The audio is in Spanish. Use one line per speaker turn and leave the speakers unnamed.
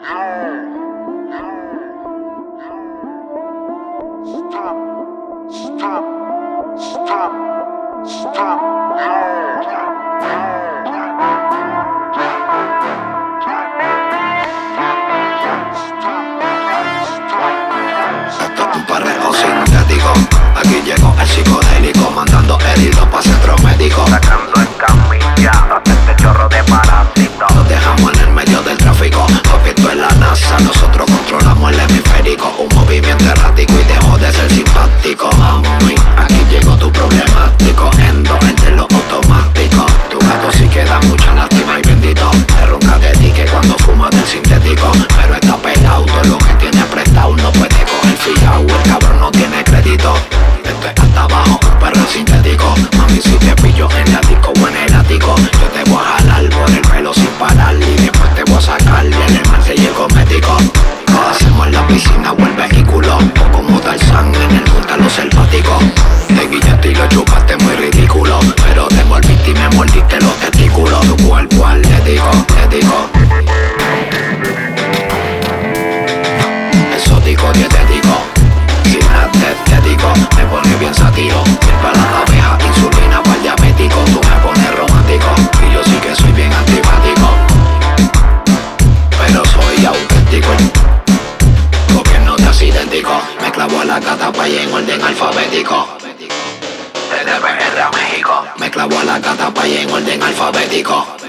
Aquí llegó el psicodélico, mandando heridos pa' centro médico,
sacando en camilla este chorro de parásito.
Nos dejamos en el medio del tráfico, papi, esto es la NASA. Nosotros controlamos el hemisférico. Un movimiento errático y dejo de ser simpático. Mami, aquí llegó tu problemático. Endo entre lo automático. Tu gato sí que da mucha lástima y bendito. Te ronca de ti que cuando fumas del sintético. Pero está pelado, todo lo que tiene prestado no puede coger fiao. El cabrón no tiene crédito. Esto es hasta abajo, un perro sintético. Mami, si te pillo en la disco o en el ático, yo te voy a jalar por el pelo sin parar. Y después te voy a sacar el esmalte y el cosmético. Lo hacemos en la piscina o el vehículo, o como Tarzán en el monte a los selváticos. Te guillaste y lo chupaste muy ridículo, pero te mordiste y me mordiste los testículos. Tu cuerpo atlético, atlético, exótico, dietético, sinestético, me pone bien satiro. Miel para la abeja, insulina para el diabético. Tú me pones romántico y yo sí que soy bien antipático, pero soy auténtico. Gobierno de idéntico, me clavo a la gata pa' y en orden alfabético. Desde PR a México, me clavo a la gata pa' y en orden alfabético.